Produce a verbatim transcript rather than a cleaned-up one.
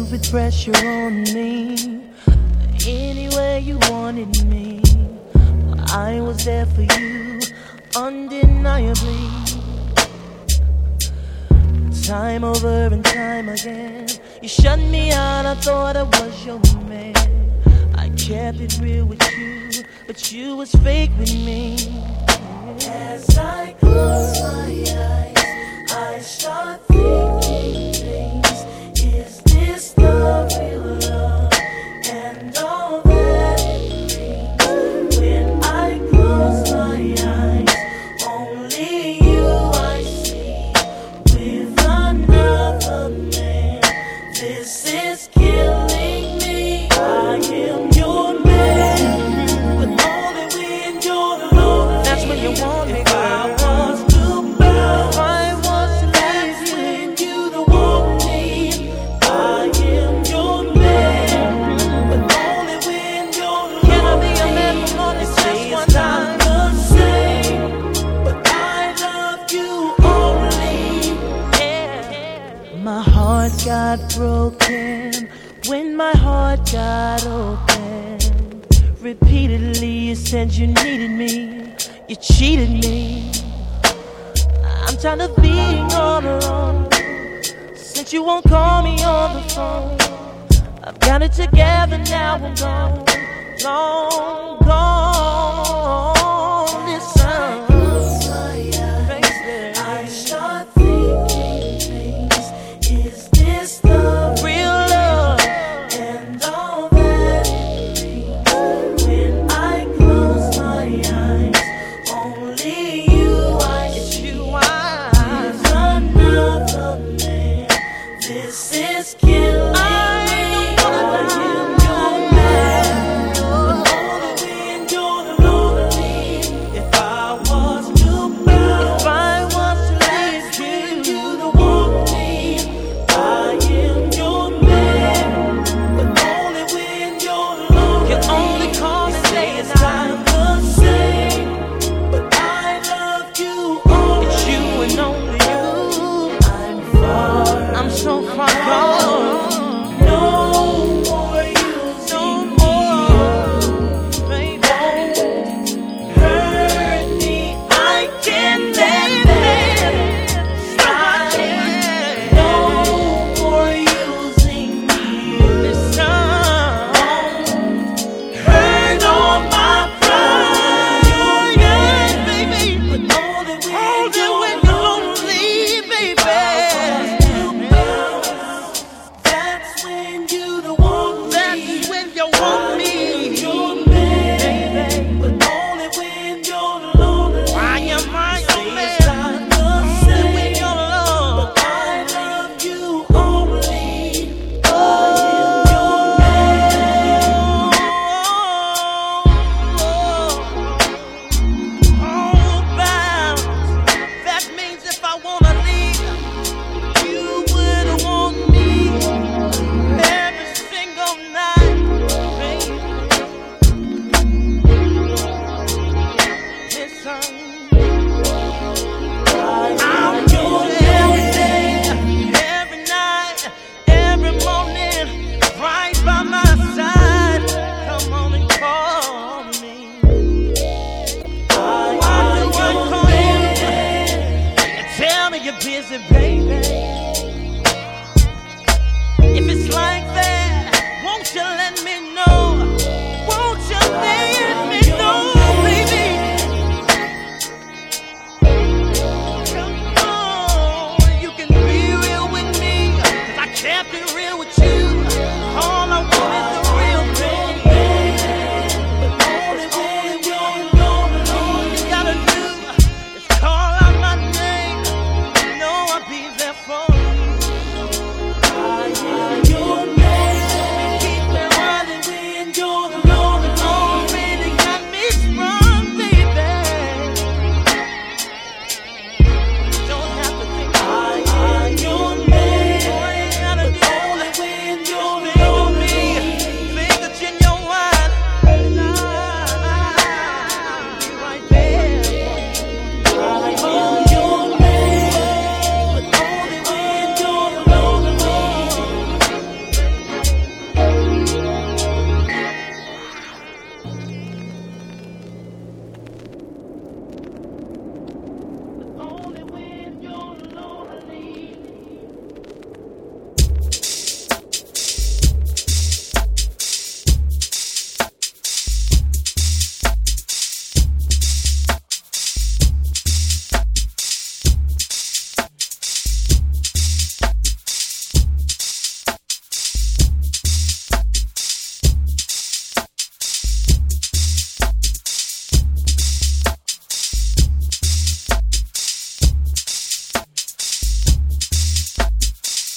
with pressure on me. Anywhere you wanted me, I was there for you, undeniably. Time over and time again, you shut me out, I thought I was your man. I kept it real with you, but you was fake with me. As I close my eyes, I start thinking things. Is this the real love and all that it brings? When I close my eyes, only you I see with another man. This is killing me. I am your man, but only when you're alone. That's when you want me, girl. I was to bow. I was to leave when you don't want me. I am your man, but only when you're alone. Can I be a man for more than just one time? The same, but I love you only. Yeah. My heart got broken when my heart got open. Repeatedly you said you needed me, you cheated me. I'm tired of being all alone, since you won't call me on the phone. I've got it together now, I'm gone, long gone.